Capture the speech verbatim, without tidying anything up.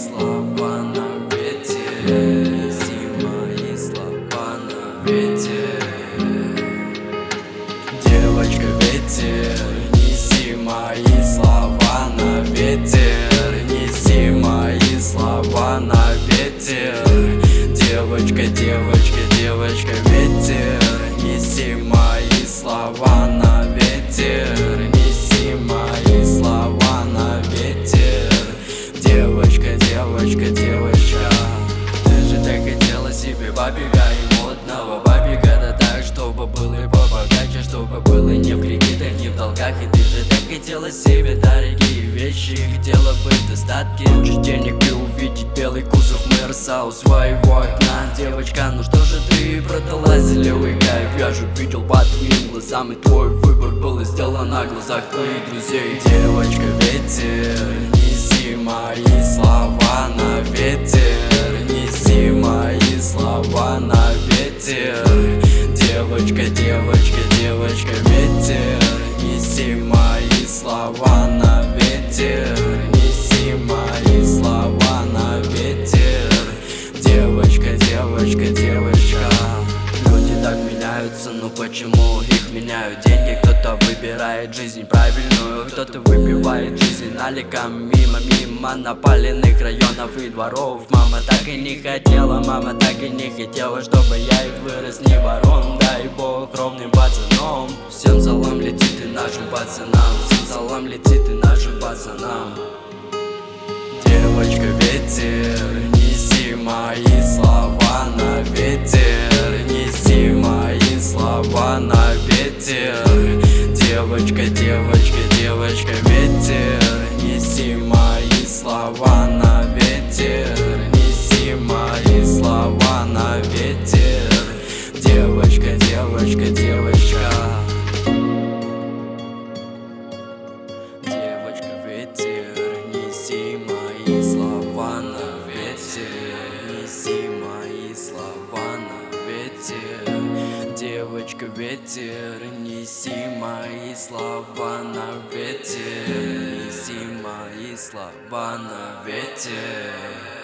слова на ветер, неси мои слова на ветер. Девочка, ветер, неси мои слова на ветер, неси мои слова на ветер. Девочка, девочка, девочка, ветер, неси мои слова на ветер, неси мои слова на ветер. Девочка, девочка, девочка, ты же так хотела себе бабика и модного бабика, да так, чтобы было и побогаче, чтобы было не в кредитах, не в долгах. И ты же так хотела себе дорогие вещи, хотела бы достатки, кучу денег и увидеть белый кузов Мерса у своего окна. Девочка, ну что же ты продала зелевый кайф? Я же видел по твоим глазам, и твой выбор был сделан на глазах твоих друзей. Девочка, ветер, неси мои слова на ветер, неси мои слова на ветер. Девочка, девочка, девочка, ветер, неси мои слова на ветер, неси мои слова на ветер. Девочка, девочка, девочка. Люди так меняются, но почему их меняют деньги? Кто-то выбирает жизнь правильную, кто-то выбивает жизнь наликом. Мимо, мимо напаленных районов и дворов. Мама так и не хотела, мама так и не хотела, чтобы я их вырос не ворон. Дай бог ровным пацаном. Всем салам летит и нашим пацанам, всем салам летит и нашим пацанам. Девочка, ветер, неси мои слова на ветер, неси мои слова на ветер. Девочка, девочка, девочка, ветер, неси мои слова на ветер, неси мои слова на ветер. Девочка, девочка, девочка. Девочка, ветер, неси мои слова на ветер, неси мои слова на ветер. Девочка, ветер, неси мои слова на ветер, неси мои слова на ветер.